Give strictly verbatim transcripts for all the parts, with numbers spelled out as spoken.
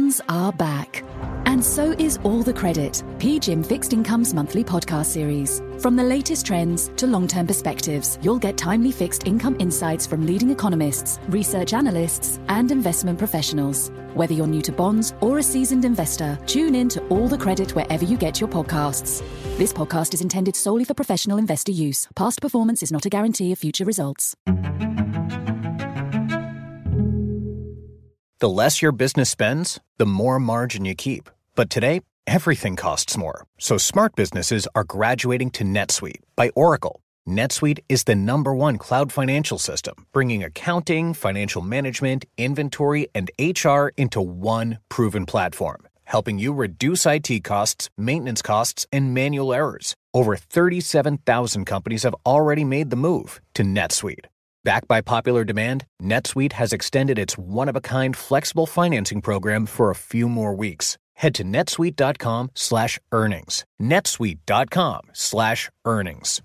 bonds are back. And so is All the Credit, P G I M Fixed Income's monthly podcast series. From the latest trends to long-term perspectives, you'll get timely fixed income insights from leading economists, research analysts, and investment professionals. Whether you're new to bonds or a seasoned investor, tune in to All the Credit wherever you get your podcasts. This podcast is intended solely for professional investor use. Past performance is not a guarantee of future results. The less your business spends, the more margin you keep. But today, everything costs more. So smart businesses are graduating to NetSuite by Oracle. NetSuite is the number one cloud financial system, bringing accounting, financial management, inventory, and H R into one proven platform, helping you reduce I T costs, maintenance costs, and manual errors. Over thirty-seven thousand companies have already made the move to NetSuite. Backed by popular demand, NetSuite has extended its one-of-a-kind flexible financing program for a few more weeks. Head to netsuite.com slash earnings. netsuite.com slash earnings.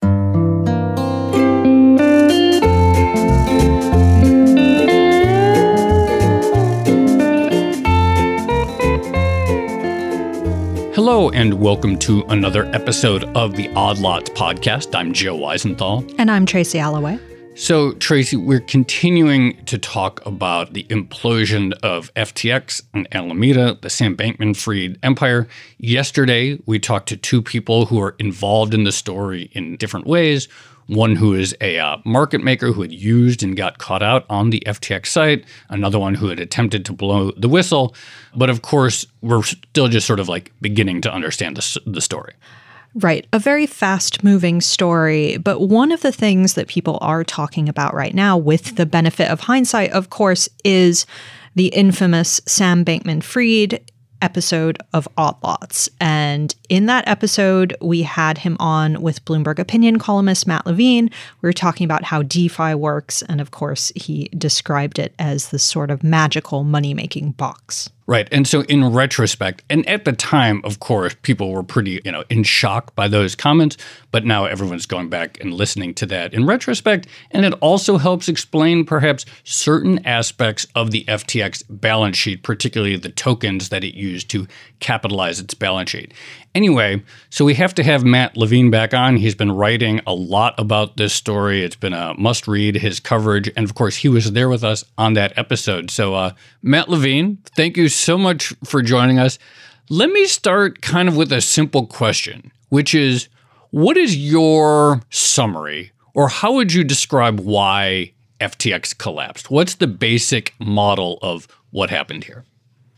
Hello and welcome to another episode of the Odd Lots podcast. I'm Joe Weisenthal. And I'm Tracy Alloway. So, Tracy, we're continuing to talk about the implosion of F T X and Alameda, the Sam Bankman-Fried empire. Yesterday, we talked to two people who are involved in the story in different ways. One who is a uh, market maker who had used and got caught out on the F T X site. Another one who had attempted to blow the whistle. But of course, we're still just sort of like beginning to understand the, the story. Right. A very fast-moving story. But one of the things that people are talking about right now, with the benefit of hindsight, of course, is the infamous Sam Bankman-Fried episode of Odd Lots. And in that episode, we had him on with Bloomberg opinion columnist Matt Levine. We were talking about how DeFi works. And of course, he described it as this sort of magical money-making box. Right. And so in retrospect, and at the time, of course, people were pretty, you know, in shock by those comments. But now everyone's going back and listening to that in retrospect. And it also helps explain perhaps certain aspects of the F T X balance sheet, particularly the tokens that it used to capitalize its balance sheet. Anyway, so we have to have Matt Levine back on. He's been writing a lot about this story. It's been a must read, his coverage. And of course, he was there with us on that episode. So uh, Matt Levine, thank you so much for joining us. Let me start kind of with a simple question, which is, what is your summary, or how would you describe why F T X collapsed? What's the basic model of what happened here?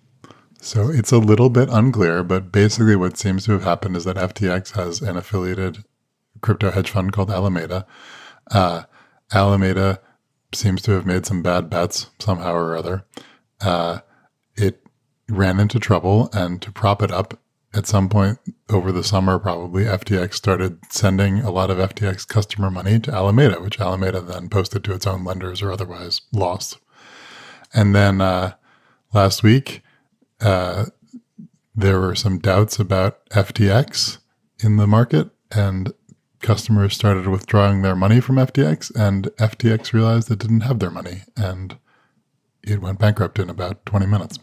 So it's a little bit unclear, but basically what seems to have happened is that F T X has an affiliated crypto hedge fund called Alameda. Uh, Alameda seems to have made some bad bets somehow or other. Uh, it ran into trouble, and to prop it up at some point over the summer, probably, F T X started sending a lot of F T X customer money to Alameda, which Alameda then posted to its own lenders or otherwise lost. And then uh, last week, Uh, there were some doubts about F T X in the market, and customers started withdrawing their money from F T X, and F T X realized it didn't have their money, and it went bankrupt in about twenty minutes.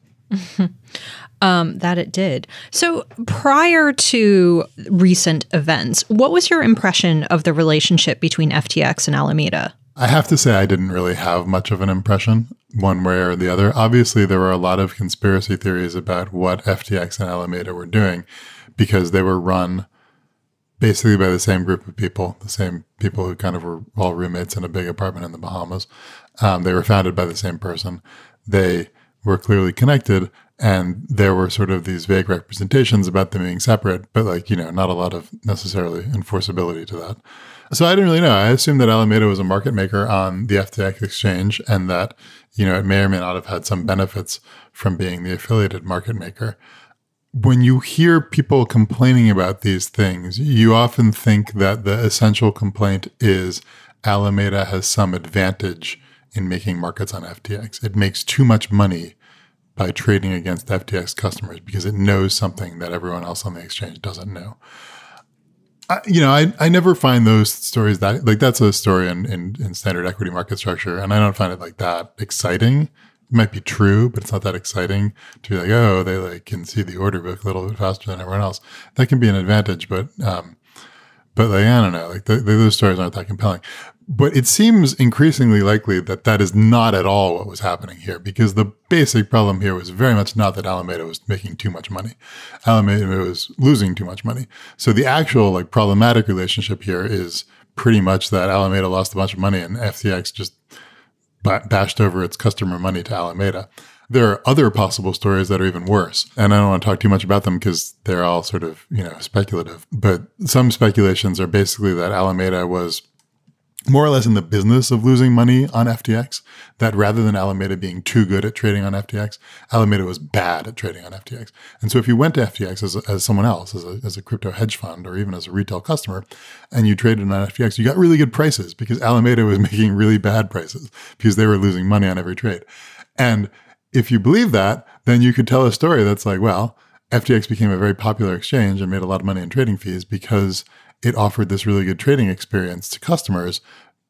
um, that it did. So prior to recent events, what was your impression of the relationship between F T X and Alameda? I have to say I didn't really have much of an impression one way or the other. Obviously, there were a lot of conspiracy theories about what F T X and Alameda were doing, because they were run basically by the same group of people, the same people who kind of were all roommates in a big apartment in the Bahamas. Um, they were founded by the same person. They were clearly connected, and there were sort of these vague representations about them being separate, but like, you know, not a lot of necessarily enforceability to that. So I didn't really know. I assumed that Alameda was a market maker on the F T X exchange, and that, you know, it may or may not have had some benefits from being the affiliated market maker. When you hear people complaining about these things, you often think that the essential complaint is Alameda has some advantage in making markets on F T X. It makes too much money by trading against F T X customers because it knows something that everyone else on the exchange doesn't know. I, you know, I, I never find those stories that, like, that's a story in, in, in standard equity market structure, and I don't find it like that exciting might be true, but it's not that exciting to be like, oh, they like can see the order book a little bit faster than everyone else. That can be an advantage, but um, but like I don't know, like the, the, those stories aren't that compelling. But it seems increasingly likely that that is not at all what was happening here, because the basic problem here was very much not that Alameda was making too much money. Alameda was losing too much money. So the actual like problematic relationship here is pretty much that Alameda lost a bunch of money and F T X just b- bashed over its customer money to Alameda. There are other possible stories that are even worse. And I don't want to talk too much about them because they're all sort of, you know, speculative. But some speculations are basically that Alameda was more or less in the business of losing money on F T X, that rather than Alameda being too good at trading on F T X, Alameda was bad at trading on F T X. And so if you went to F T X as, as someone else, as a, as a crypto hedge fund, or even as a retail customer, and you traded on F T X, you got really good prices because Alameda was making really bad prices because they were losing money on every trade. And if you believe that, then you could tell a story that's like, well, F T X became a very popular exchange and made a lot of money in trading fees because it offered this really good trading experience to customers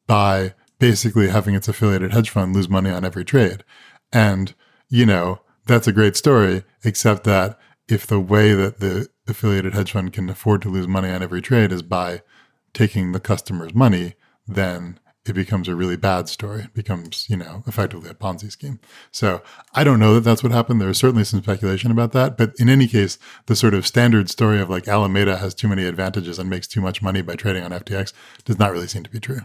by basically having its affiliated hedge fund lose money on every trade. And, you know, that's a great story, except that if the way that the affiliated hedge fund can afford to lose money on every trade is by taking the customer's money, then it becomes a really bad story. It becomes, you know, effectively a Ponzi scheme. So I don't know that that's what happened. There's certainly some speculation about that. But in any case, the sort of standard story of like Alameda has too many advantages and makes too much money by trading on F T X does not really seem to be true.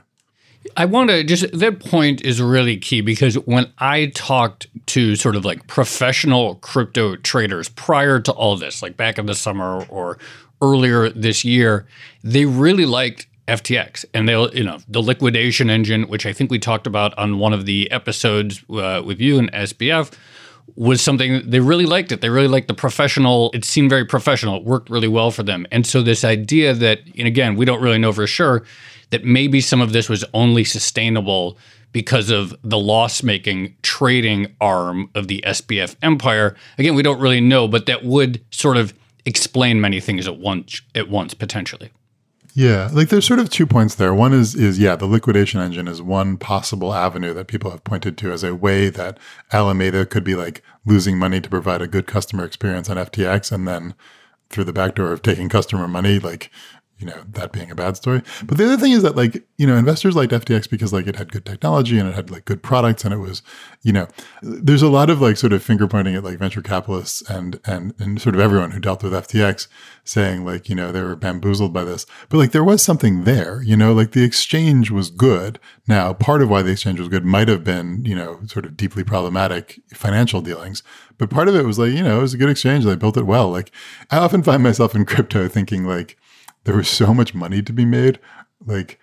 I want to just, that point is really key because when I talked to sort of like professional crypto traders prior to all this, like back in the summer or earlier this year, they really liked F T X and they'll, you know, the liquidation engine, which I think we talked about on one of the episodes uh, with you and S B F, was something they really liked it. They really liked the professional. It seemed very professional. It worked really well for them. And so this idea that, and again, we don't really know for sure, that maybe some of this was only sustainable because of the loss-making trading arm of the S B F empire. Again, we don't really know, but that would sort of explain many things at once, at once potentially. Yeah, like there's sort of two points there. One is, is yeah, the liquidation engine is one possible avenue that people have pointed to as a way that Alameda could be like losing money to provide a good customer experience on F T X, and then through the back door of taking customer money, like, you know, that being a bad story. But the other thing is that, like, you know, investors liked F T X because like it had good technology and it had like good products, and it was, you know, there's a lot of like sort of finger pointing at like venture capitalists and and and sort of everyone who dealt with F T X saying like, you know, they were bamboozled by this. But like there was something there, you know, like the exchange was good. Now, part of why the exchange was good might have been, you know, sort of deeply problematic financial dealings. But part of it was like, you know, it was a good exchange. They built it well. Like I often find myself in crypto thinking like, there was so much money to be made. Like,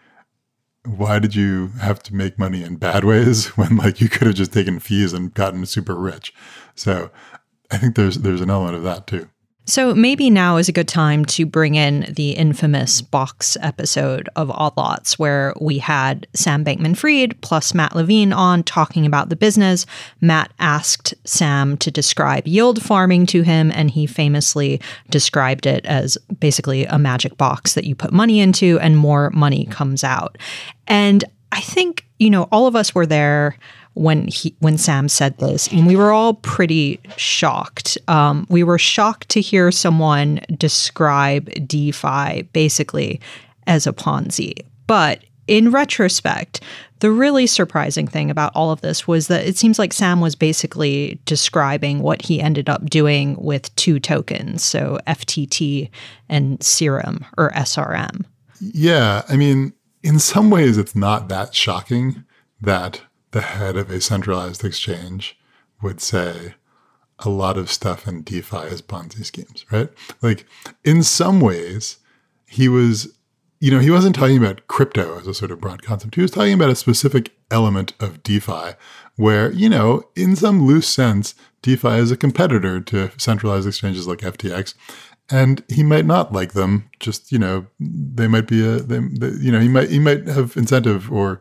why did you have to make money in bad ways when like you could have just taken fees and gotten super rich? So I think there's there's an element of that too. So maybe now is a good time to bring in the infamous box episode of Odd Lots, where we had Sam Bankman-Fried plus Matt Levine on talking about the business. Matt asked Sam to describe yield farming to him, and he famously described it as basically a magic box that you put money into and more money comes out. And I think, you know, all of us were there when he when Sam said this, and we were all pretty shocked. Um, we were shocked to hear someone describe DeFi basically as a Ponzi. But in retrospect, the really surprising thing about all of this was that it seems like Sam was basically describing what he ended up doing with two tokens, so F T T and Serum or S R M. Yeah, I mean, in some ways, it's not that shocking that the head of a centralized exchange would say a lot of stuff in DeFi is Ponzi schemes, right? Like in some ways, he was, you know, he wasn't talking about crypto as a sort of broad concept. He was talking about a specific element of DeFi where, you know, in some loose sense, DeFi is a competitor to centralized exchanges like F T X. And he might not like them. Just, you know, they might be a, they, they, you know, he might he might have incentive, or,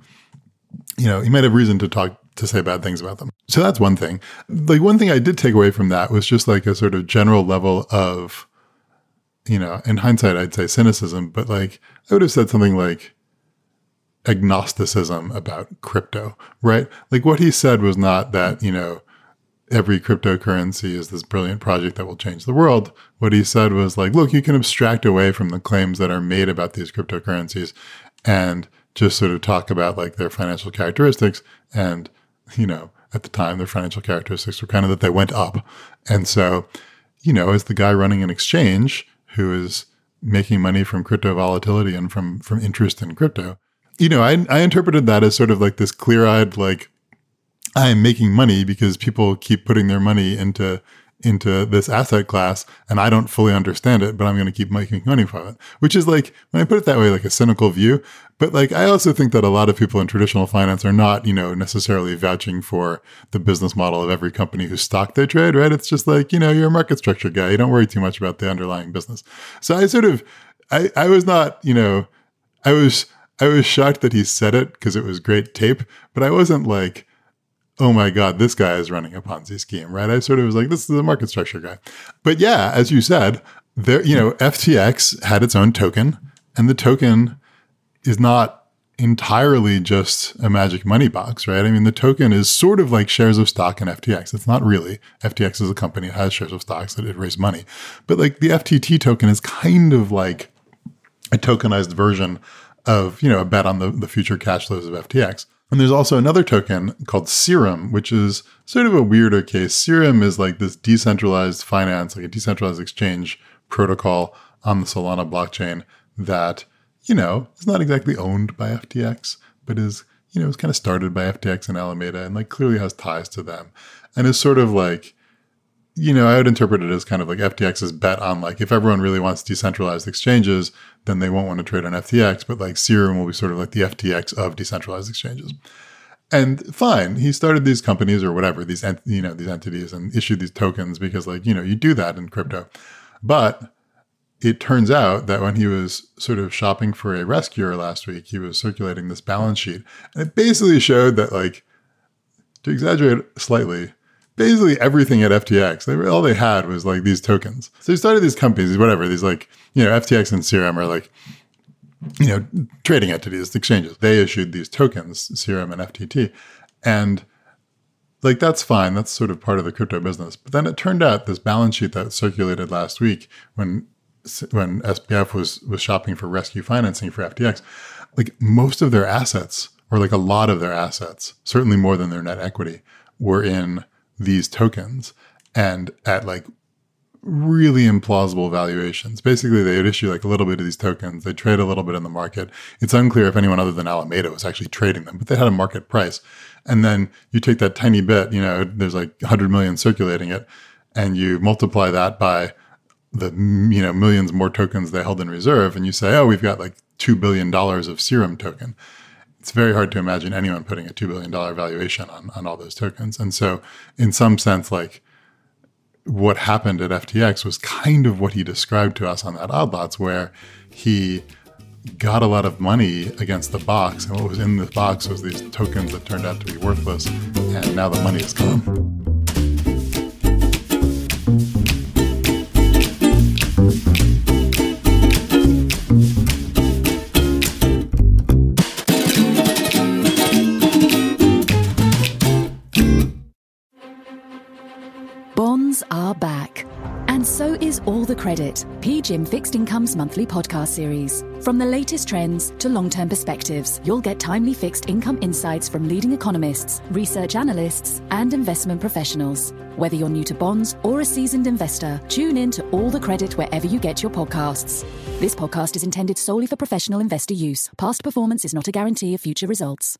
you know, he might have reason to talk to say bad things about them. So that's one thing. Like one thing I did take away from that was just like a sort of general level of, you know, in hindsight, I'd say cynicism, but like I would have said something like agnosticism about crypto, right? Like what he said was not that, you know, every cryptocurrency is this brilliant project that will change the world. What he said was like, look, you can abstract away from the claims that are made about these cryptocurrencies and just sort of talk about like their financial characteristics. And, you know, at the time, their financial characteristics were kind of that they went up. And so, you know, as the guy running an exchange who is making money from crypto volatility and from, from interest in crypto, you know, I, I interpreted that as sort of like this clear-eyed, like, I'm making money because people keep putting their money into into this asset class and I don't fully understand it, but I'm going to keep making money from it, which is like, when I put it that way, like a cynical view. But like, I also think that a lot of people in traditional finance are not, you know, necessarily vouching for the business model of every company whose stock they trade, right? It's just like, you know, you're a market structure guy. You don't worry too much about the underlying business. So I sort of, I, I was not, you know, I was, I was shocked that he said it because it was great tape, but I wasn't like, oh my God, this guy is running a Ponzi scheme, right? I sort of was like, this is a market structure guy. But yeah, as you said, there, you know, F T X had its own token, and the token is not entirely just a magic money box, right? I mean, the token is sort of like shares of stock in F T X. It's not really. F T X is a company that has shares of stocks that it raised money. But like the F T T token is kind of like a tokenized version of, you know, a bet on the, the future cash flows of F T X. And there's also another token called Serum, which is sort of a weirder case. Serum is like this decentralized finance, like a decentralized exchange protocol on the Solana blockchain that, you know, is not exactly owned by F T X, but is, you know, is kind of started by F T X and Alameda and like clearly has ties to them. And is sort of like, you know, I would interpret it as kind of like F T X's bet on like, if everyone really wants decentralized exchanges, then they won't want to trade on F T X, but like Serum will be sort of like the F T X of decentralized exchanges. And fine, he started these companies or whatever, these, ent- you know, these entities and issued these tokens because like, you know, you do that in crypto. But it turns out that when he was sort of shopping for a rescuer last week, he was circulating this balance sheet. And it basically showed that, like, to exaggerate slightly, basically everything at F T X, they were, all they had was like these tokens. So he started these companies, whatever, these like, you know, F T X and Serum are like, you know, trading entities, exchanges. They issued these tokens, Serum and F T T. And like, that's fine. That's sort of part of the crypto business. But then it turned out this balance sheet that circulated last week when when S B F was was shopping for rescue financing for F T X, like most of their assets, or like a lot of their assets, certainly more than their net equity, were in these tokens and at like really implausible valuations. Basically, they would issue like a little bit of these tokens. They trade a little bit in the market. It's unclear if anyone other than Alameda was actually trading them, but they had a market price. And then you take that tiny bit, you know, there's like one hundred million circulating it, and you multiply that by the, you know, millions more tokens they held in reserve, and you say, oh, we've got like two billion dollars of Serum token. It's very hard to imagine anyone putting a two billion dollars valuation on, on all those tokens. And so in some sense, like what happened at F T X was kind of what he described to us on that Odd Lots, where he got a lot of money against the box. And what was in the box was these tokens that turned out to be worthless. And now the money is gone. Bonds are back. And so is All the Credit, P G I M Fixed Income's monthly podcast series. From the latest trends to long-term perspectives, you'll get timely fixed income insights from leading economists, research analysts, and investment professionals. Whether you're new to bonds or a seasoned investor, tune in to All the Credit wherever you get your podcasts. This podcast is intended solely for professional investor use. Past performance is not a guarantee of future results.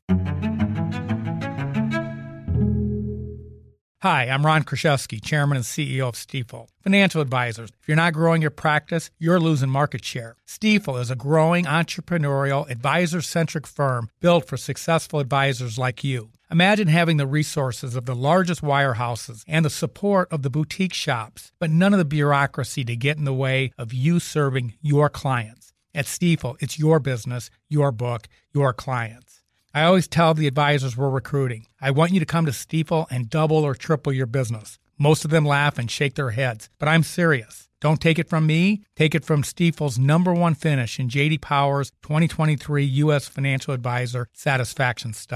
Hi, I'm Ron Kraszewski, Chairman and C E O of Stifel. Financial advisors, if you're not growing your practice, you're losing market share. Stifel is a growing, entrepreneurial, advisor-centric firm built for successful advisors like you. Imagine having the resources of the largest wirehouses and the support of the boutique shops, but none of the bureaucracy to get in the way of you serving your clients. At Stifel, it's your business, your book, your clients. I always tell the advisors we're recruiting, I want you to come to Stifel and double or triple your business. Most of them laugh and shake their heads, but I'm serious. Don't take it from me. Take it from Stifel's number one finish in J D Power's twenty twenty-three U S Financial Advisor Satisfaction Study.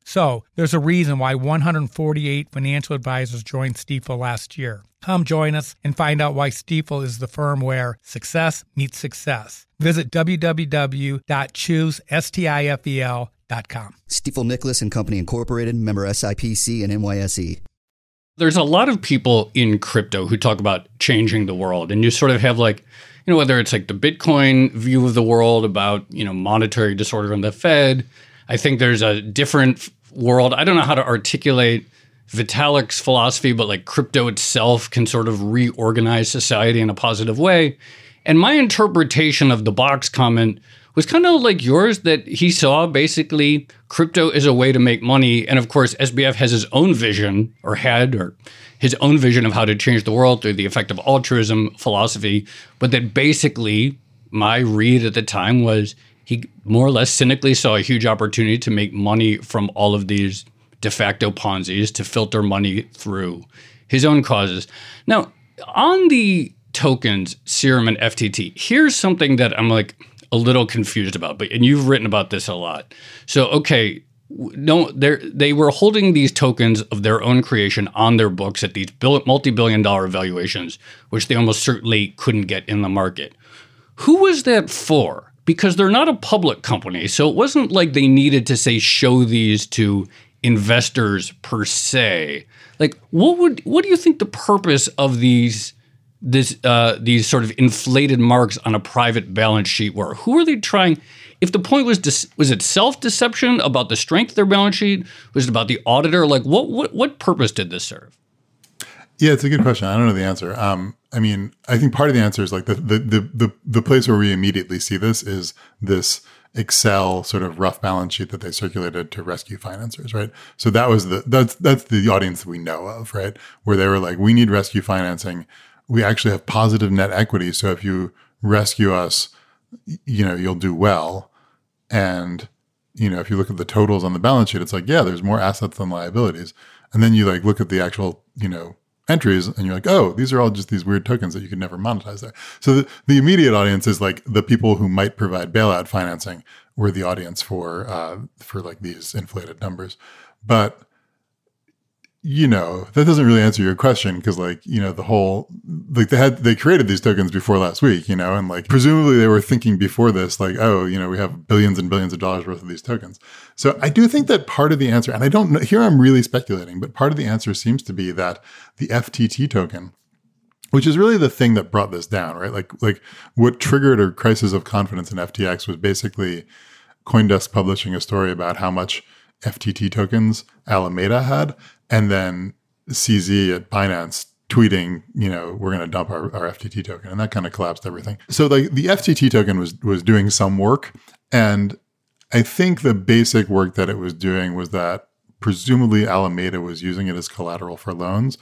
So there's a reason why one hundred forty-eight financial advisors joined Stifel last year. Come join us and find out why Stifel is the firm where success meets success. Visit w w w dot choose stifel dot com. Stifel Nicholas and Company Incorporated, member S I P C and N Y S E. There's a lot of people in crypto who talk about changing the world, and you sort of have like, you know, whether it's like the Bitcoin view of the world about, you know, monetary disorder in the Fed. I think there's a different world. I don't know how to articulate Vitalik's philosophy, but like crypto itself can sort of reorganize society in a positive way. And my interpretation of the Box comment was kind of like yours, that he saw basically crypto as a way to make money. And of course, S B F has his own vision, or had, or his own vision of how to change the world through the effective altruism philosophy. But that basically my read at the time was he more or less cynically saw a huge opportunity to make money from all of these de facto Ponzi's, to filter money through his own causes. Now, on the tokens, Serum and F T T, here's something that I'm like a little confused about, but and you've written about this a lot. So, okay, no, they they were holding these tokens of their own creation on their books at these multi-billion dollar valuations, which they almost certainly couldn't get in the market. Who was that for? Because they're not a public company, so it wasn't like they needed to, say, show these to investors per se. Like, what would what do you think the purpose of these this uh, these sort of inflated marks on a private balance sheet were? Who are they trying? If the point was dis- was it self-deception about the strength of their balance sheet? Was it about the auditor? Like, what what what purpose did this serve? Yeah, it's a good question. I don't know the answer. Um, I mean, I think part of the answer is like the the the the, the place where we immediately see this is this Excel sort of rough balance sheet that they circulated to rescue financiers, right? So that was the that's that's the audience that we know of, right? Where they were like, we need rescue financing. We actually have positive net equity, so if you rescue us, you know, you'll do well. And you know, if you look at the totals on the balance sheet, it's like, yeah, there's more assets than liabilities. And then you like look at the actual, you know, entries and you're like, oh, these are all just these weird tokens that you could never monetize there. So the, the immediate audience is like the people who might provide bailout financing were the audience for, uh, for like these inflated numbers. But, you know, that doesn't really answer your question because like, you know, the whole, like they had, they created these tokens before last week, you know, and like presumably they were thinking before this, like, oh, you know, we have billions and billions of dollars worth of these tokens. So I do think that part of the answer, and I don't know, here I'm really speculating, but part of the answer seems to be that the F T T token, which is really the thing that brought this down, right? Like, like what triggered a crisis of confidence in F T X was basically CoinDesk publishing a story about how much F T T tokens Alameda had, and then C Z at Binance tweeting, you know, we're going to dump our, our F T T token, and that kind of collapsed everything. So like the F T T token was was doing some work, and I think the basic work that it was doing was that presumably Alameda was using it as collateral for loans.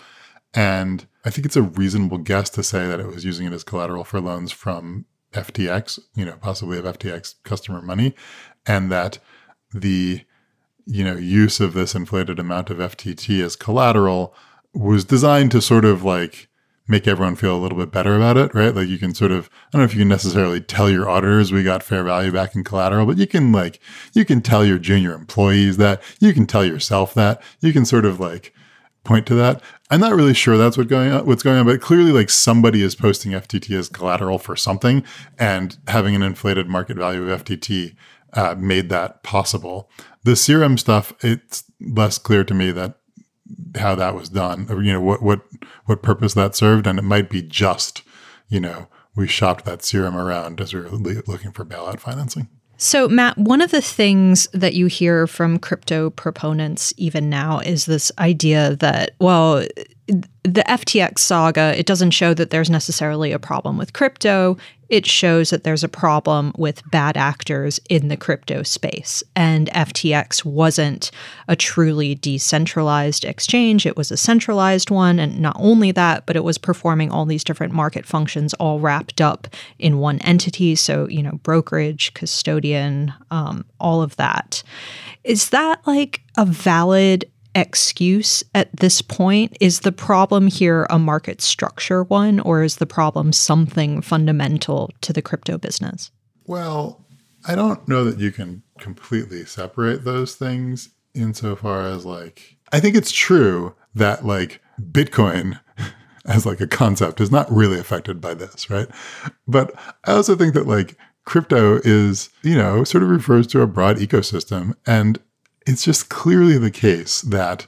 And I think it's a reasonable guess to say that it was using it as collateral for loans from F T X, you know, possibly of F T X customer money, and that the, you know, use of this inflated amount of F T T as collateral was designed to sort of like make everyone feel a little bit better about it, right? Like you can sort of, I don't know if you can necessarily tell your auditors we got fair value back in collateral, but you can like, you can tell your junior employees that, you can tell yourself that, you can sort of like point to that. I'm not really sure that's what's going on, what's going on, but clearly like somebody is posting F T T as collateral for something, and having an inflated market value of F T T uh, made that possible. The Serum stuff, it's less clear to me that how that was done, or, you know, what, what, what purpose that served. And it might be just, you know, we shopped that Serum around as we were looking for bailout financing. So, Matt, one of the things that you hear from crypto proponents even now is this idea that, well, the F T X saga, it doesn't show that there's necessarily a problem with crypto. It shows that there's a problem with bad actors in the crypto space. And F T X wasn't a truly decentralized exchange. It was a centralized one. And not only that, but it was performing all these different market functions all wrapped up in one entity. So, you know, brokerage, custodian, um, all of that. Is that like a valid excuse at this point? Is the problem here a market structure one, or is the problem something fundamental to the crypto business? Well, I don't know that you can completely separate those things insofar as like, I think it's true that like Bitcoin as like a concept is not really affected by this, right? But I also think that like crypto is, you know, sort of refers to a broad ecosystem. And it's just clearly the case that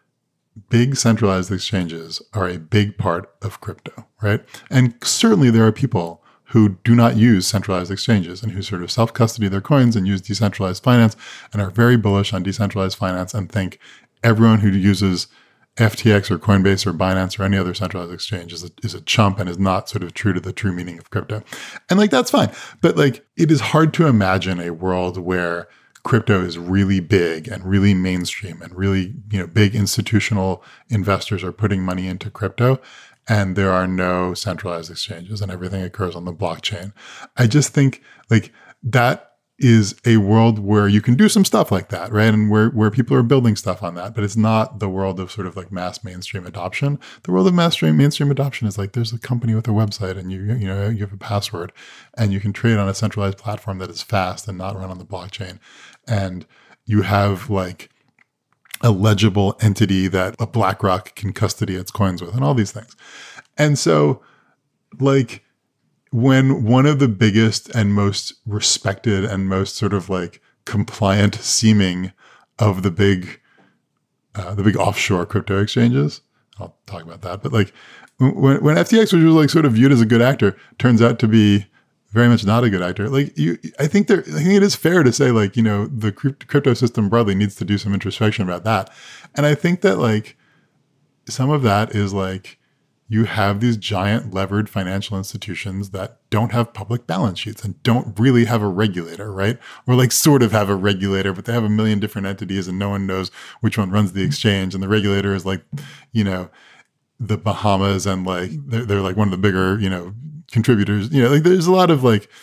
big centralized exchanges are a big part of crypto, right? And certainly there are people who do not use centralized exchanges and who sort of self-custody their coins and use decentralized finance and are very bullish on decentralized finance and think everyone who uses F T X or Coinbase or Binance or any other centralized exchange is a, is a chump and is not sort of true to the true meaning of crypto. And like, that's fine. But like, it is hard to imagine a world where crypto is really big and really mainstream and really, you know, big institutional investors are putting money into crypto and there are no centralized exchanges and everything occurs on the blockchain. I just think like that is a world where you can do some stuff like that, right? And where, where people are building stuff on that, but it's not the world of sort of like mass mainstream adoption. The world of mass mainstream adoption is like, there's a company with a website and you, you know, you have a password and you can trade on a centralized platform that is fast and not run on the blockchain. And you have like a legible entity that a BlackRock can custody its coins with and all these things. And so like, when one of the biggest and most respected and most sort of like compliant seeming of the big, uh, the big offshore crypto exchanges, I'll talk about that. But like when, when F T X, which was like sort of viewed as a good actor, turns out to be very much not a good actor. Like you, I think there, I think it is fair to say like, you know, the crypto system broadly needs to do some introspection about that. And I think that like some of that is like, you have these giant levered financial institutions that don't have public balance sheets and don't really have a regulator, right? Or like sort of have a regulator, but they have a million different entities and no one knows which one runs the exchange. And the regulator is like, you know, the Bahamas and like, they're, they're like one of the bigger, you know, contributors. You know, like there's a lot of like,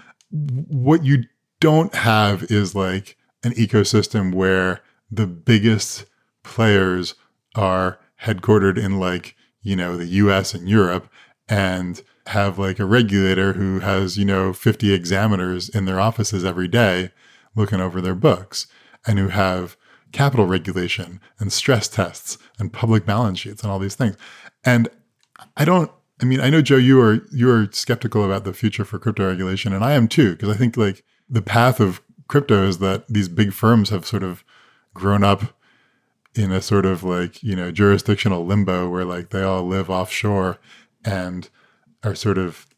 what you don't have is like an ecosystem where the biggest players are headquartered in like, you know, the U S and Europe and have like a regulator who has, you know, fifty examiners in their offices every day looking over their books and who have capital regulation and stress tests and public balance sheets and all these things. And I don't, I mean, I know, Joe, you are, you are skeptical about the future for crypto regulation. And I am too, because I think like the path of crypto is that these big firms have sort of grown up in a sort of like, you know, jurisdictional limbo where like they all live offshore and are sort of,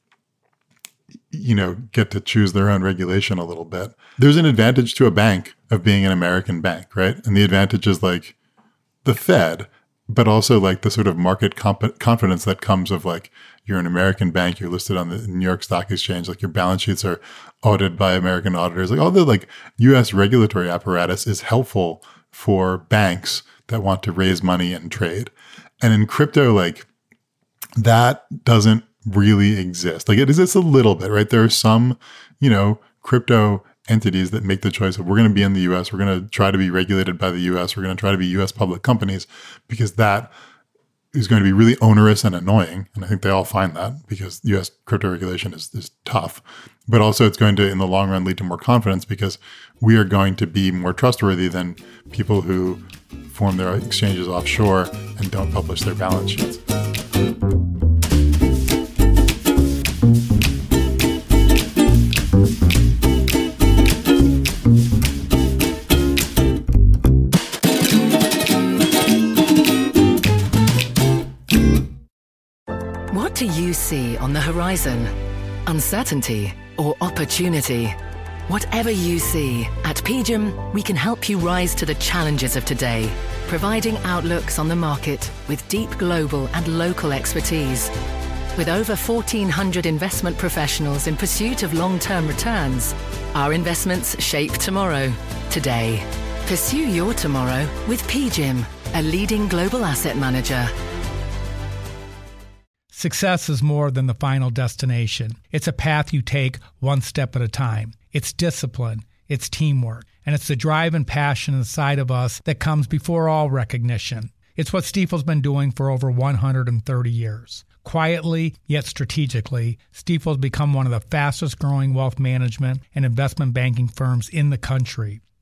you know, get to choose their own regulation a little bit. There's an advantage to a bank of being an American bank, right? And the advantage is like the Fed, but also like the sort of market comp- confidence that comes of like, you're an American bank, you're listed on the New York Stock Exchange, like your balance sheets are audited by American auditors. Like all the like U S regulatory apparatus is helpful for banks that want to raise money and trade. And in crypto, like that doesn't really exist. Like it exists a little bit, right? There are some, you know, crypto entities that make the choice of we're going to be in the U S, we're going to try to be regulated by the U S, we're going to try to be U S public companies because that is going to be really onerous and annoying. And I think they all find that because U S crypto regulation is, is tough. But also it's going to, in the long run, lead to more confidence because we are going to be more trustworthy than people who form their exchanges offshore and don't publish their balance sheets. What do you see on the horizon? Uncertainty or opportunity? Whatever you see, at P G I M, we can help you rise to the challenges of today, providing outlooks on the market with deep global and local expertise. With over fourteen hundred investment professionals in pursuit of long-term returns, our investments shape tomorrow, today. Pursue your tomorrow with P G I M, a leading global asset manager. Success is more than the final destination. It's a path you take one step at a time. It's discipline, it's teamwork, and it's the drive and passion inside of us that comes before all recognition. It's what Stifel's been doing for over one hundred thirty years. Quietly, yet strategically, Stifel's become one of the fastest growing wealth management and investment banking firms in the country.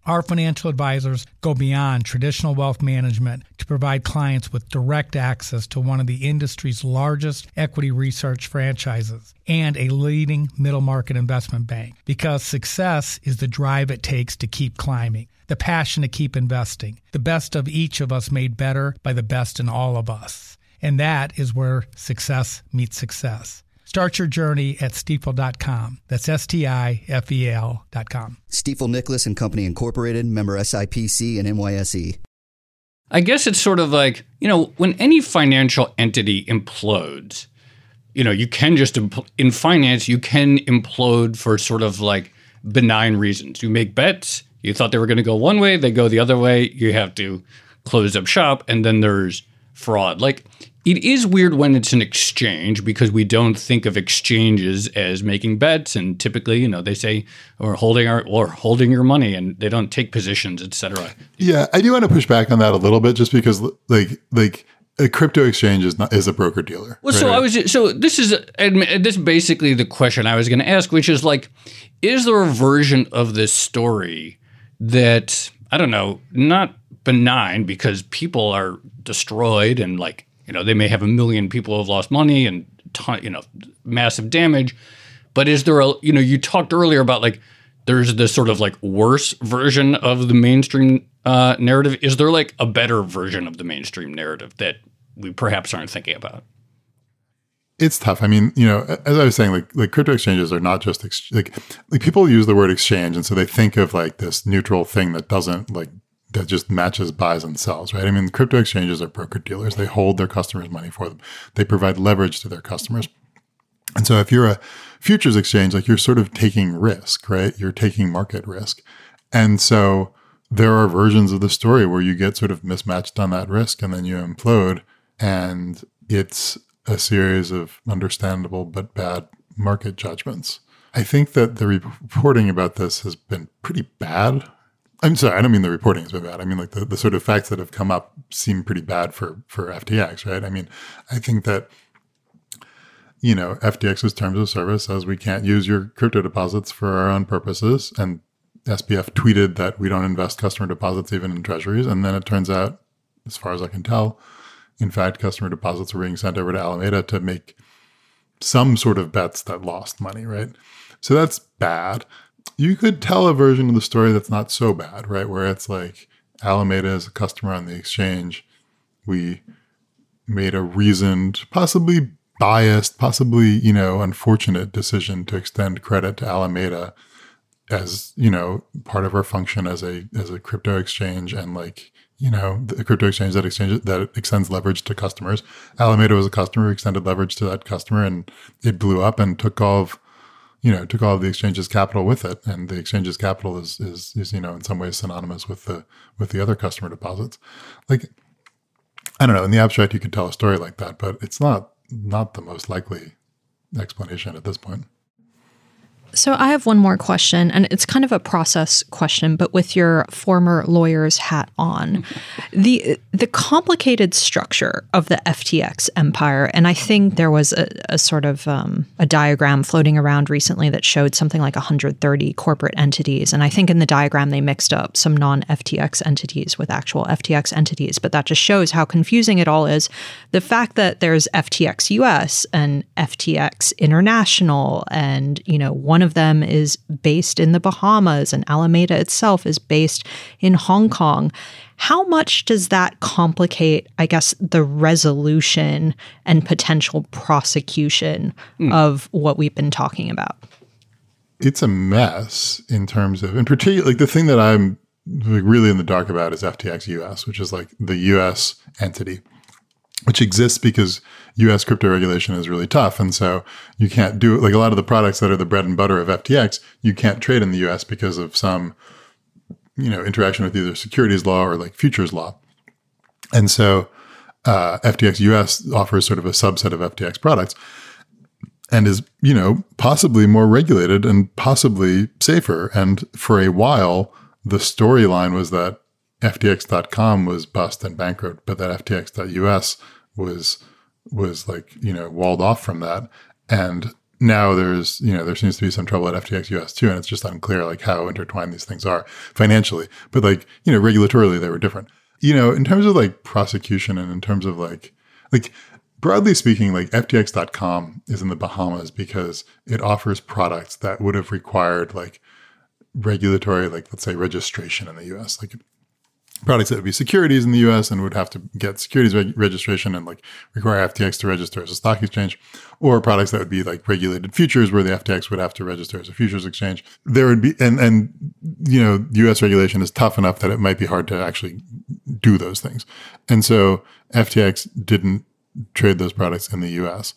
Our financial advisors go beyond traditional wealth management to provide clients with direct access to one of the industry's largest equity research franchises and a leading middle market investment bank, because success is the drive it takes to keep climbing, the passion to keep investing, the best of each of us made better by the best in all of us. And that is where success meets success. Start your journey at Stifel dot com. That's S T I F E L dot com. Stifel Nicholas and Company Incorporated, member S I P C and N Y S E. I guess it's sort of like, you know, when any financial entity implodes, you know, you can just, impl- in finance, you can implode for sort of like benign reasons. You make bets, you thought they were going to go one way, they go the other way, you have to close up shop, and then there's fraud. Like, it is weird when it's an exchange because we don't think of exchanges as making bets, and typically, you know, they say or holding our or holding your money, and they don't take positions, et cetera. Yeah, I do want to push back on that a little bit, just because like like a crypto exchange is not is a broker dealer. Well, right? so I was so this is this is basically the question I was going to ask, which is like, is there a version of this story that, I don't know, not benign because people are destroyed and like, you know, they may have a million people who have lost money and, ton, you know, massive damage. But is there a, you know, you talked earlier about like, there's this sort of like worse version of the mainstream uh, narrative. Is there like a better version of the mainstream narrative that we perhaps aren't thinking about? It's tough. I mean, you know, as I was saying, like, like crypto exchanges are not just ex- like, like people use the word exchange. And so they think of like this neutral thing that doesn't like, that just matches buys and sells, right? I mean, crypto exchanges are broker dealers. They hold their customers' money for them. They provide leverage to their customers. And so if you're a futures exchange, like you're sort of taking risk, right? You're taking market risk. And so there are versions of the story where you get sort of mismatched on that risk and then you implode, and it's a series of understandable but bad market judgments. I think that the reporting about this has been pretty bad. I'm sorry, I don't mean the reporting has been bad. I mean, like the, the sort of facts that have come up seem pretty bad for, for F T X, right? I mean, I think that, you know, F T X's terms of service says we can't use your crypto deposits for our own purposes. And S B F tweeted that we don't invest customer deposits even in treasuries. And then it turns out, as far as I can tell, in fact, customer deposits were being sent over to Alameda to make some sort of bets that lost money, right? So that's bad. You could tell a version of the story that's not so bad, right? Where it's like Alameda is a customer on the exchange. We made a reasoned, possibly biased, possibly, you know, unfortunate decision to extend credit to Alameda as, you know, part of our function as a as a crypto exchange, and like, you know, the crypto exchange that exchanges that extends leverage to customers. Alameda was a customer who extended leverage to that customer, and it blew up and took all of you know, took all of the exchange's capital with it. And the exchange's capital is, is, is, you know, in some ways synonymous with the, with the other customer deposits. Like, I don't know, in the abstract, you could tell a story like that, but it's not, not the most likely explanation at this point. So I have one more question, and it's kind of a process question, but with your former lawyer's hat on. The the complicated structure of the F T X empire, and I think there was a, a sort of um, a diagram floating around recently that showed something like one hundred thirty corporate entities, and I think in the diagram they mixed up some non-F T X entities with actual F T X entities, but that just shows how confusing it all is. The fact that there's F T X U S and F T X International, and, you know, one of them is based in the Bahamas and Alameda itself is based in Hong Kong. How much does that complicate, I guess, the resolution and potential prosecution mm. of what we've been talking about? It's a mess in terms of, in particular, like the thing that I'm really in the dark about is F T X U S, which is like the U S entity, which exists because U S crypto regulation is really tough. And so you can't do, like a lot of the products that are the bread and butter of F T X, you can't trade in the U S because of some, you know, interaction with either securities law or like futures law. And so uh, F T X U S offers sort of a subset of F T X products and is, you know, possibly more regulated and possibly safer. And for a while, the storyline was that F T X dot com was bust and bankrupt, but that F T X dot U S was was like, you know, walled off from that. And now there's, you know, there seems to be some trouble at F T X U S too, and it's just unclear like how intertwined these things are financially. But like, you know, regulatorily they were different. You know, in terms of like prosecution and in terms of like, like broadly speaking, like F T X dot com is in the Bahamas because it offers products that would have required like regulatory, like let's say registration in the U S, like products that would be securities in the U S and would have to get securities reg- registration and like require F T X to register as a stock exchange, or products that would be like regulated futures where the F T X would have to register as a futures exchange. There would be, and, and, you know, U S regulation is tough enough that it might be hard to actually do those things. And so F T X didn't trade those products in the U S.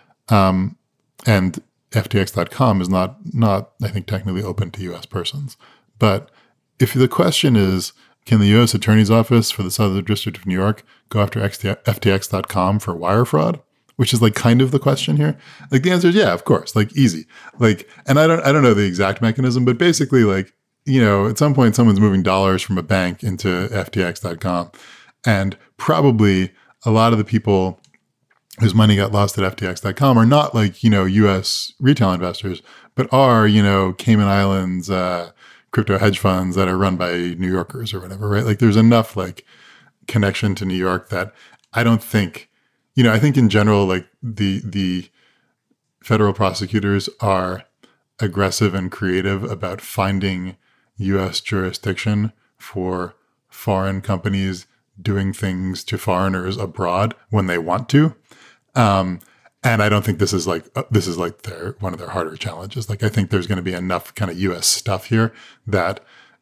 Um, and F T X dot com is not, not, I think, technically open to U S persons. But if the question is, can the U S Attorney's Office for the Southern District of New York go after F T X dot com for wire fraud? Which is like kind of the question here. Like the answer is yeah, of course, like easy. Like, and I don't, I don't know the exact mechanism, but basically like, you know, at some point someone's moving dollars from a bank into F T X dot com, and probably a lot of the people whose money got lost at F T X dot com are not like, you know, U S retail investors, but are, you know, Cayman Islands, uh, crypto hedge funds that are run by New Yorkers or whatever, right? Like there's enough like connection to New York that I don't think, you know, I think in general, like the, the federal prosecutors are aggressive and creative about finding U S jurisdiction for foreign companies doing things to foreigners abroad when they want to. Um, And I don't think this is like, uh, this is like their, one of their harder challenges. Like, I think there's going to be enough kind of U S stuff here that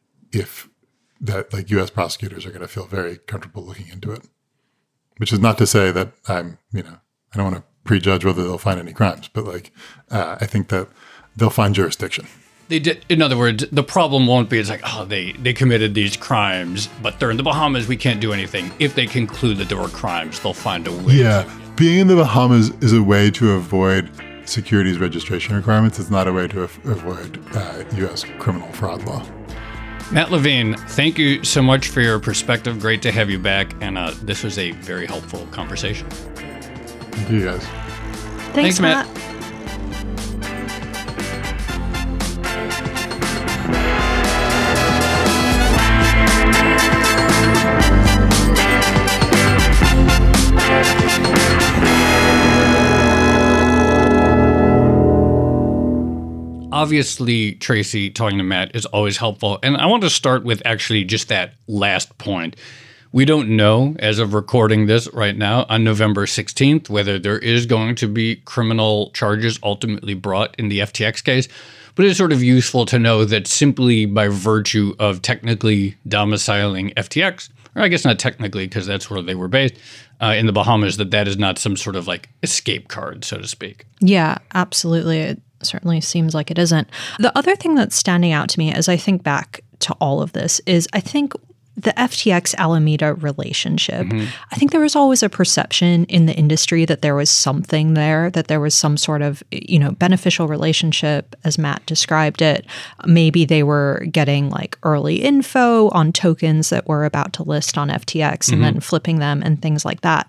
if that like U S prosecutors are going to feel very comfortable looking into it, which is not to say that I'm, you know, I don't want to prejudge whether they'll find any crimes, but like, uh, I think that they'll find jurisdiction. They did, in other words, the problem won't be, it's like, oh, they, they committed these crimes, but they're in the Bahamas, we can't do anything. If they conclude that there were crimes, they'll find a way. Yeah. Being in the Bahamas is a way to avoid securities registration requirements. It's not a way to af- avoid uh, U S criminal fraud law. Matt Levine, thank you so much for your perspective. Great to have you back. And uh, this was a very helpful conversation. Thank you, guys. Thanks, Thanks Matt. Matt. Obviously, Tracy, talking to Matt is always helpful. And I want to start with actually just that last point. We don't know, as of recording this right now, on November sixteenth, whether there is going to be criminal charges ultimately brought in the F T X case. But it's sort of useful to know that simply by virtue of technically domiciling F T X, or I guess not technically because that's where they were based, uh, in the Bahamas, that that is not some sort of like escape card, so to speak. Yeah, absolutely. It certainly seems like it isn't. The other thing that's standing out to me as I think back to all of this is I think the F T X Alameda relationship. Mm-hmm. I think there was always a perception in the industry that there was something there, that there was some sort of, you know, beneficial relationship, as Matt described it. Maybe they were getting like early info on tokens that were about to list on F T X mm-hmm. and then flipping them and things like that.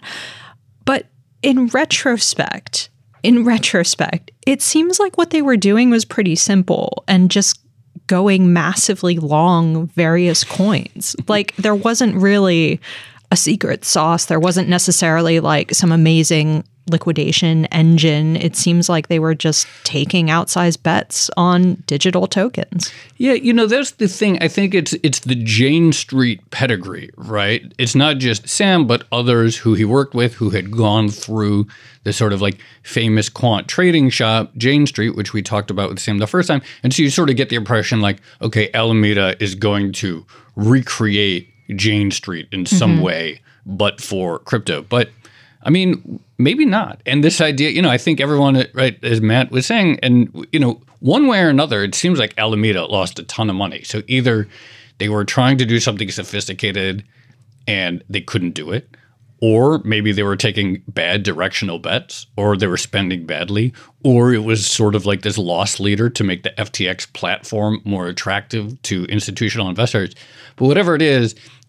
But in retrospect, in retrospect, it seems like what they were doing was pretty simple and just going massively long various coins. Like there wasn't really a secret sauce. There wasn't necessarily like some amazing liquidation engine. It seems like they were just taking outsized bets on digital tokens. Yeah, you know, that's the thing. I think it's it's the Jane Street pedigree, right? It's not just Sam, but others who he worked with who had gone through the sort of like famous quant trading shop, Jane Street, which we talked about with Sam the first time. And so you sort of get the impression like, okay, Alameda is going to recreate Jane Street in some mm-hmm. way, but for crypto. But I mean, maybe not. And this idea, you know, I think everyone, right, as Matt was saying, and, you know, one way or another, it seems like Alameda lost a ton of money. So either they were trying to do something sophisticated and they couldn't do it, or maybe they were taking bad directional bets, or they were spending badly, or it was sort of like this loss leader to make the F T X platform more attractive to institutional investors. But whatever it is,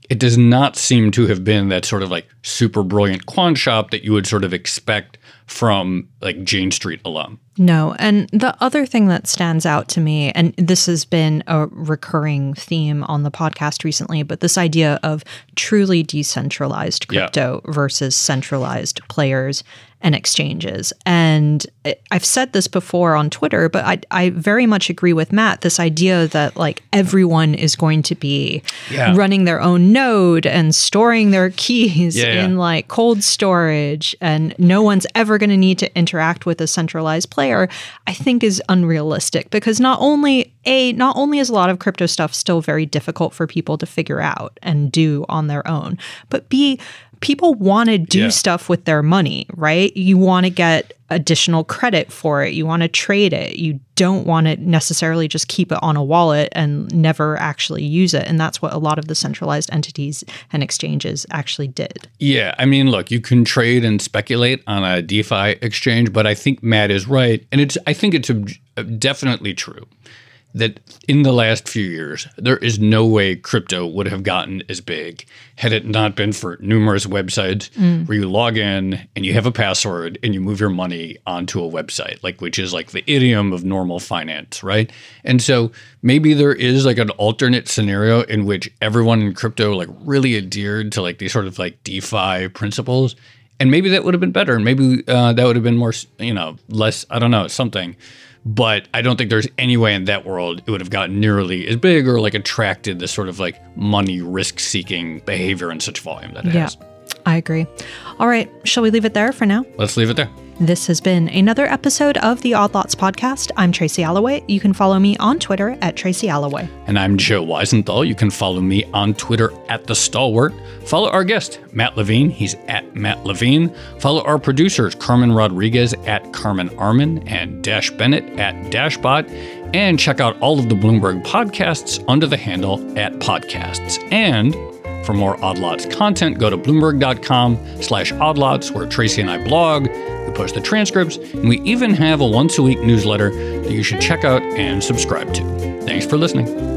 it does not seem to have been that sort of like super brilliant quant shop that you would sort of expect from like Jane Street alum. No. And the other thing that stands out to me, and this has been a recurring theme on the podcast recently, but this idea of truly decentralized crypto yeah. versus centralized players and exchanges. And I've said this before on Twitter, but I, I very much agree with Matt, this idea that like everyone is going to be yeah. running their own node and storing their keys yeah, in yeah. like cold storage, and no one's ever going to need to interact with a centralized player, I think is unrealistic, because not only A, not only is a lot of crypto stuff still very difficult for people to figure out and do on their own, but B, people want to do yeah. stuff with their money, right? You want to get additional credit for it. You want to trade it. You don't want to necessarily just keep it on a wallet and never actually use it. And that's what a lot of the centralized entities and exchanges actually did. Yeah. I mean, look, you can trade and speculate on a DeFi exchange, but I think Matt is right. And it's I think it's a, definitely true that in the last few years, there is no way crypto would have gotten as big had it not been for numerous websites mm. where you log in and you have a password and you move your money onto a website, like which is like the idiom of normal finance, right? And so maybe there is like an alternate scenario in which everyone in crypto like really adhered to like these sort of like DeFi principles. And maybe that would have been better. And maybe uh, that would have been more, you know, less, I don't know, something. But I don't think there's any way in that world it would have gotten nearly as big or like attracted the sort of like money risk-seeking behavior in such volume that it yeah, has. I agree. All right. Shall we leave it there for now? Let's leave it there. This has been another episode of the Odd Lots podcast. I'm Tracy Alloway. You can follow me on Twitter at Tracy Alloway. And I'm Joe Weisenthal. You can follow me on Twitter at The Stalwart. Follow our guest, Matt Levine. He's at Matt Levine. Follow our producers, Carmen Rodriguez at Carmen Armin and Dash Bennett at Dashbot. And check out all of the Bloomberg podcasts under the handle at Podcasts. And for more Odd Lots content, go to Bloomberg.com slash Odd Lots, where Tracy and I blog. We post the transcripts, and we even have a once-a-week newsletter that you should check out and subscribe to. Thanks for listening.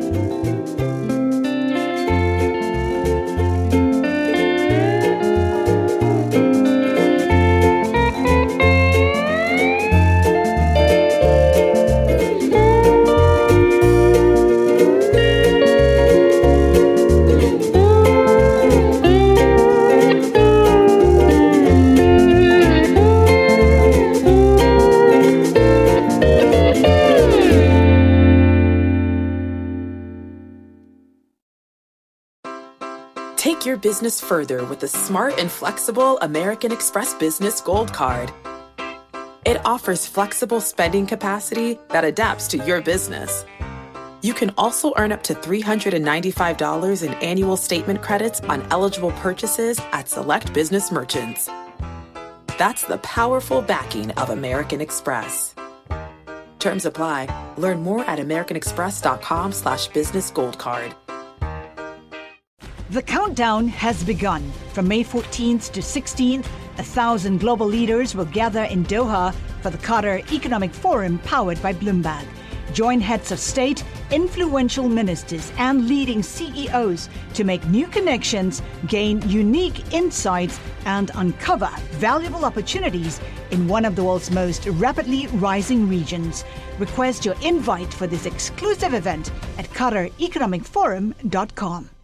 Take your business further with the smart and flexible American Express Business Gold Card. It offers flexible spending capacity that adapts to your business. You can also earn up to three hundred ninety-five dollars in annual statement credits on eligible purchases at select business merchants. That's the powerful backing of American Express. Terms apply. Learn more at americanexpress.com slash business gold card. The countdown has begun. From May fourteenth to sixteenth, a thousand global leaders will gather in Doha for the Qatar Economic Forum powered by Bloomberg. Join heads of state, influential ministers, and leading C E Os to make new connections, gain unique insights, and uncover valuable opportunities in one of the world's most rapidly rising regions. Request your invite for this exclusive event at qatar economic forum dot com.